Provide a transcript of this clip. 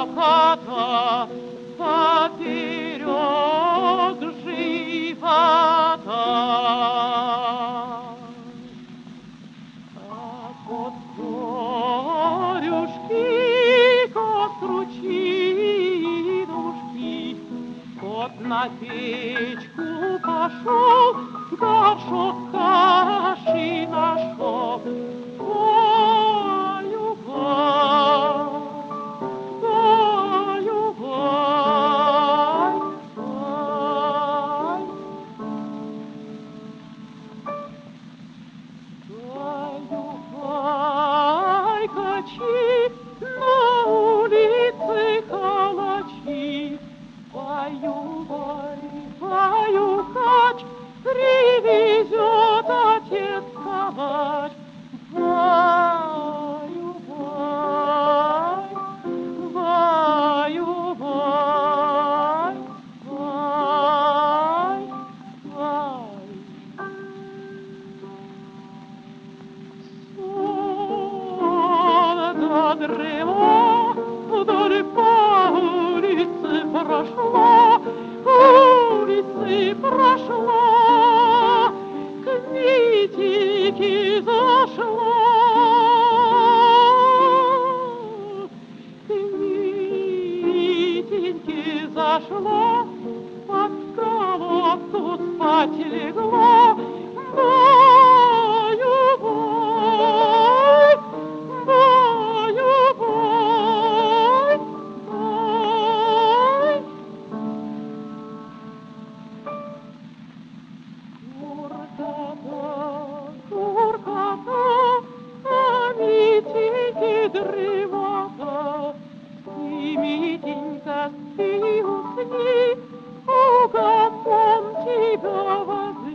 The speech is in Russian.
кота поперек живота. А кот горюшки, кот кручинушки, кот на печку пошел, горшок каши нашел. На улице калачи, баю-бай, баю-кач, привезет отец калач. Баю-бай, баю-бай, бай-бай. Древо вдоль по улице прошла, улицы прошла, к Митеньке зашла, к Митеньке зашла, под колодку спать легла. Дремота, и Митенька, ты усни, угодом тебя возьми.